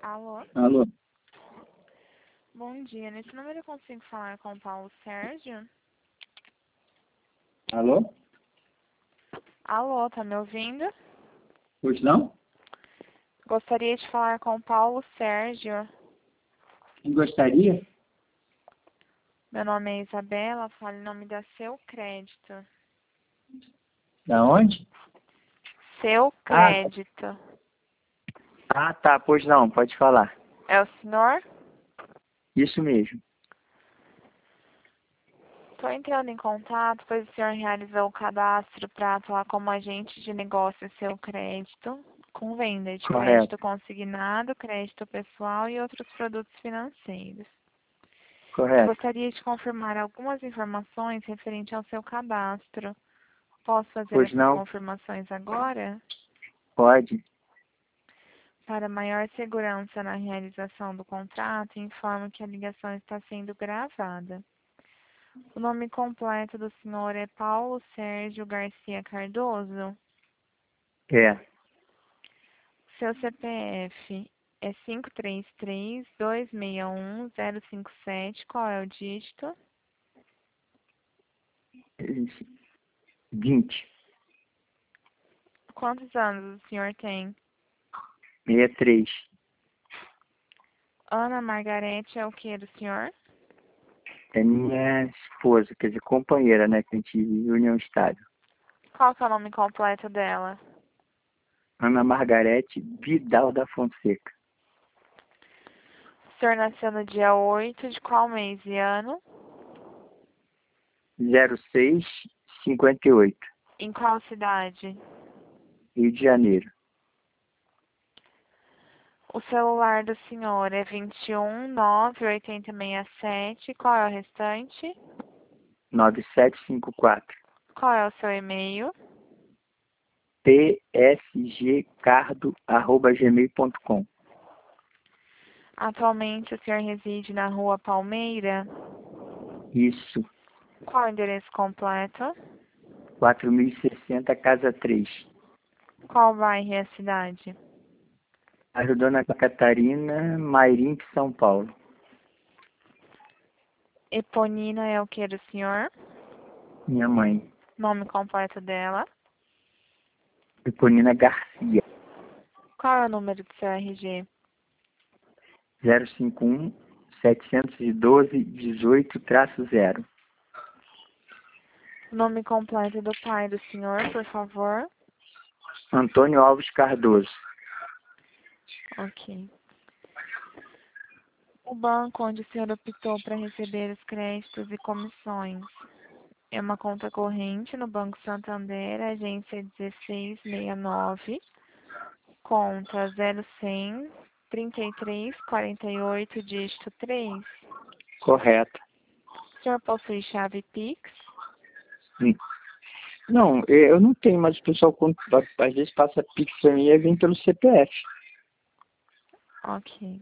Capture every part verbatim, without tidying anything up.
Alô? Alô? Bom dia. Nesse número eu consigo falar com o Paulo Sérgio? Alô? Alô, tá me ouvindo? Pois não? Gostaria de falar com o Paulo Sérgio. Quem gostaria? Meu nome é Isabela, falo em nome da Seu Crédito. Da onde? Seu Ah, Crédito. ah, tá. Pois não, pode falar. É o senhor? Isso mesmo. Estou entrando em contato, pois o senhor realizou o cadastro para atuar como agente de negócio Seu Crédito, com venda de Correto. crédito consignado, crédito pessoal e outros produtos financeiros. Eu Correto. gostaria de confirmar algumas informações referente ao seu cadastro. Posso fazer Pois essas não? confirmações agora? Pode. Para maior segurança na realização do contrato, informo que a ligação está sendo gravada. O nome completo do senhor é Paulo Sérgio Garcia Cardoso. É. Seu C P F é cinco três três, dois seis um, zero cinco sete. Qual é o dígito? Vinte. Quantos anos o senhor tem? Sessenta e três. Ana Margarete é o que do senhor? É minha esposa, quer dizer, companheira, né? Que a gente vive em união estável. Qual que é o nome completo dela? Ana Margarete Vidal da Fonseca. O senhor nasceu no dia oito de qual mês e ano? zero seis cinquenta e oito. Em qual cidade? Rio de Janeiro. O celular do senhor é vinte e um, nove, oitenta e sete. Qual é o restante? nove sete cinco quatro. Qual é o seu e-mail? psgcardo arroba gmail ponto com. Atualmente o senhor reside na rua Palmeira? Isso. Qual é o endereço completo? quatro mil e sessenta, casa três. Qual bairro é a cidade? Bairro Dona Catarina, Mairink, São Paulo. Eponina é o que do senhor? Minha mãe. Nome completo dela? Eponina Garcia. Qual é o número do seu R G? zero cinco um, sete um dois, um oito, zero. O nome completo do pai do senhor, por favor? Antônio Alves Cardoso. Ok. O banco onde o senhor optou para receber os créditos e comissões é uma conta corrente no Banco Santander, agência dezesseis sessenta e nove, conta zero cem, trinta e três, quarenta e oito, dígito três. Correto. O senhor possui chave Pix? Hum. Não, eu não tenho, mas o pessoal quando, às vezes passa Pix pra mim e vem pelo C P F. Ok.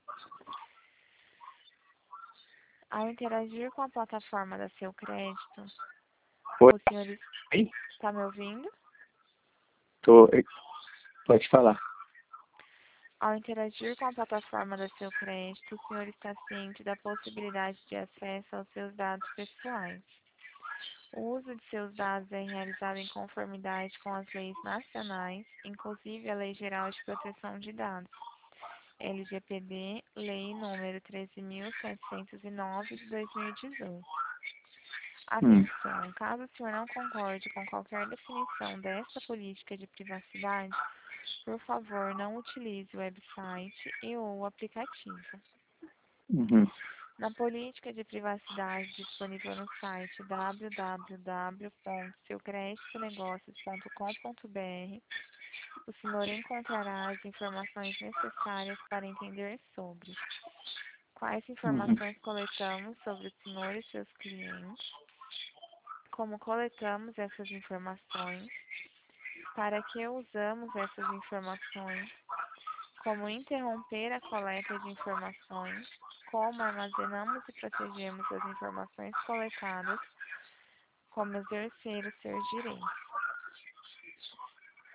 Ao interagir com a plataforma da Seu Crédito, Oi? o senhor está me ouvindo? Tô, pode falar. Ao interagir com a plataforma da Seu Crédito, o senhor está ciente da possibilidade de acesso aos seus dados pessoais. O uso de seus dados é realizado em conformidade com as leis nacionais, inclusive a Lei Geral de Proteção de Dados, L G P D, Lei número treze mil setecentos e nove de dois mil e dezoito. Hum. Atenção, caso o senhor não concorde com qualquer definição desta política de privacidade, por favor, não utilize o website e ou o aplicativo. Uhum. Na política de privacidade disponível no site w w w ponto seu crédito negócios ponto com ponto b r, o senhor encontrará as informações necessárias para entender sobre quais Uhum. informações coletamos sobre o senhor e seus clientes, como coletamos essas informações, para que usamos essas informações, como interromper a coleta de informações, como armazenamos e protegemos as informações coletadas, como exercer os seus direitos.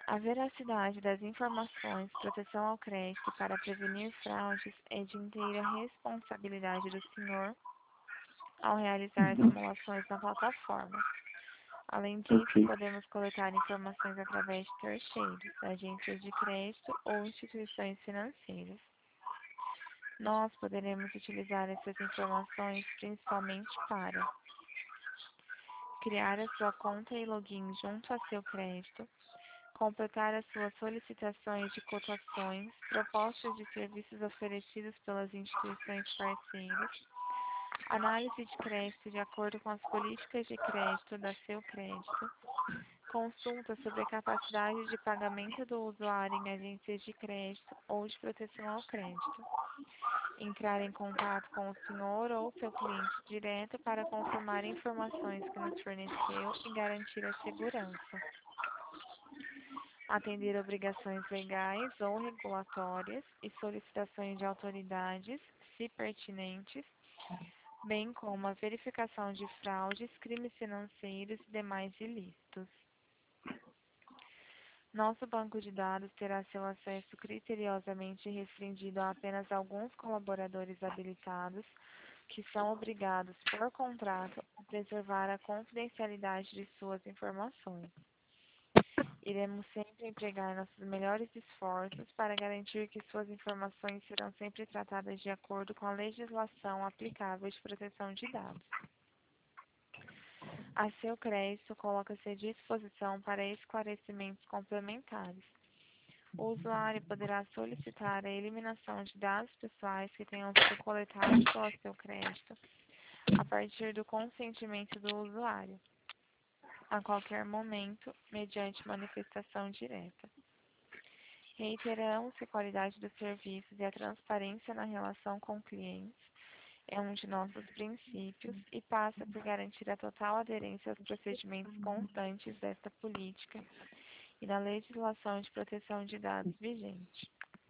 A veracidade das informações, proteção ao crédito para prevenir fraudes é de inteira responsabilidade do senhor ao realizar Uhum. simulações na plataforma. Além disso, Ok. podemos coletar informações através de terceiros, agências de crédito ou instituições financeiras. Nós poderemos utilizar essas informações principalmente para criar a sua conta e login junto a seu crédito, completar as suas solicitações de cotações, propostas de serviços oferecidos pelas instituições parceiras, análise de crédito de acordo com as políticas de crédito da seu crédito, consulta sobre a capacidade de pagamento do usuário em agências de crédito ou de proteção ao crédito, entrar em contato com o senhor ou seu cliente direto para confirmar informações que nos forneceu e garantir a segurança, atender obrigações legais ou regulatórias e solicitações de autoridades, se pertinentes, bem como a verificação de fraudes, crimes financeiros e demais ilícitos. Nosso banco de dados terá seu acesso criteriosamente restringido a apenas alguns colaboradores habilitados, que são obrigados, por contrato, a preservar a confidencialidade de suas informações. Iremos sempre empregar nossos melhores esforços para garantir que suas informações serão sempre tratadas de acordo com a legislação aplicável de proteção de dados. A seu crédito, coloca-se à disposição para esclarecimentos complementares. O usuário poderá solicitar a eliminação de dados pessoais que tenham sido coletados pelo seu crédito, a partir do consentimento do usuário, a qualquer momento, mediante manifestação direta. Reiteramos que a qualidade dos serviços e a transparência na relação com clientes é um de nossos princípios e passa por garantir a total aderência aos procedimentos constantes desta política e da legislação de proteção de dados vigente.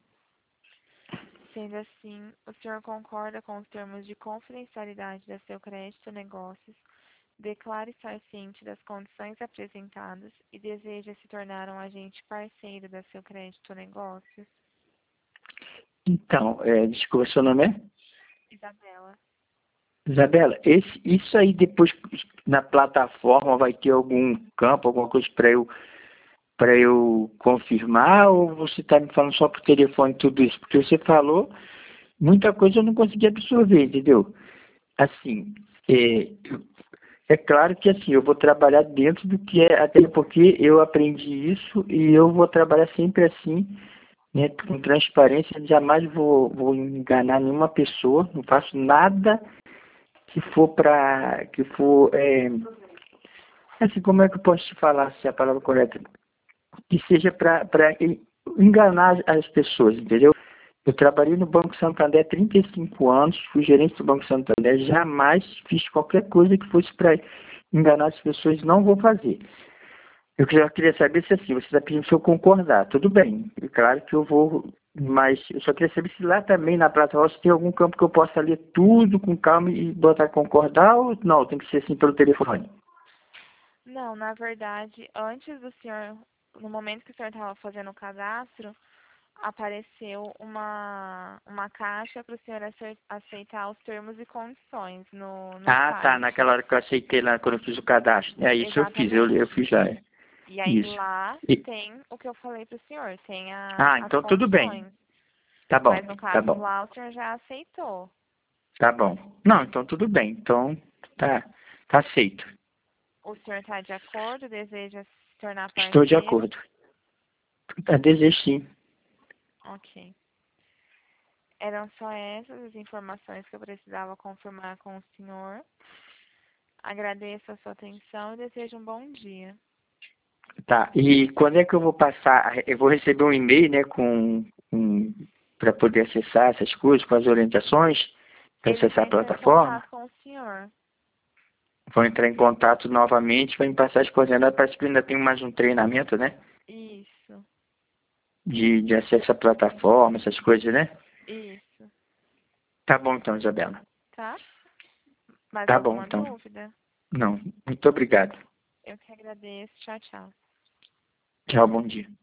Sendo assim, o senhor concorda com os termos de confidencialidade da seu crédito negócios, declara estar ciente das condições apresentadas e deseja se tornar um agente parceiro da seu crédito negócios? Então, é, desculpa, seu nome é? Isabela. Isabela, esse, isso aí depois na plataforma vai ter algum campo, alguma coisa para eu, para eu confirmar, ou você está me falando só por telefone tudo isso? Porque você falou, muita coisa eu não consegui absorver, entendeu? Assim, é, é claro que assim, eu vou trabalhar dentro do que é, até porque eu aprendi isso e eu vou trabalhar sempre assim, né, com transparência, jamais vou, vou enganar nenhuma pessoa, não faço nada que for para, que for, é, assim, como é que eu posso te falar, se é a palavra correta, que seja para enganar as pessoas, entendeu? Eu trabalhei no Banco Santander há trinta e cinco anos, fui gerente do Banco Santander, jamais fiz qualquer coisa que fosse para enganar as pessoas, não vou fazer. Eu já queria saber se assim, você está pedindo se eu concordar, tudo bem, é claro que eu vou, mas eu só queria saber se lá também na plataforma se tem algum campo que eu possa ler tudo com calma e botar concordar ou não, tem que ser assim pelo telefone. Não, na verdade, antes do senhor, no momento que o senhor estava fazendo o cadastro, apareceu uma, uma caixa para o senhor acer- aceitar os termos e condições no, no Ah, tá, site. naquela hora que eu aceitei lá, quando eu fiz o cadastro. É isso eu fiz, eu, eu Exatamente. fiz já, é. E aí Isso. lá E- tem o que eu falei para o senhor, tem a, ah, as então tudo bem. condições. Tá bom, Mas no tá caso bom, lá o senhor já aceitou. tá bom. Não, então tudo bem. Então tá, tá aceito. O senhor está de acordo, deseja se tornar Estou de parceiro? acordo. Tá, desejo sim. Ok. Eram só essas as informações que eu precisava confirmar com o senhor. Agradeço a sua atenção e desejo um bom dia. Tá, e quando é que eu vou passar? Eu vou receber um e-mail, né, com, com para poder acessar essas coisas, com as orientações, para Eles acessar vão a entrar em plataforma? contato com o senhor. Vou entrar em contato novamente para me passar as coordenadas. Parece que eu ainda tenho mais um treinamento, né? Isso, De, de acesso à plataforma, essas coisas, né? isso. Tá bom então, Isabela. Tá? Mais Tá bom alguma então. dúvida? Não, muito obrigado. Eu que agradeço. Tchau, tchau. Tchau, bom dia.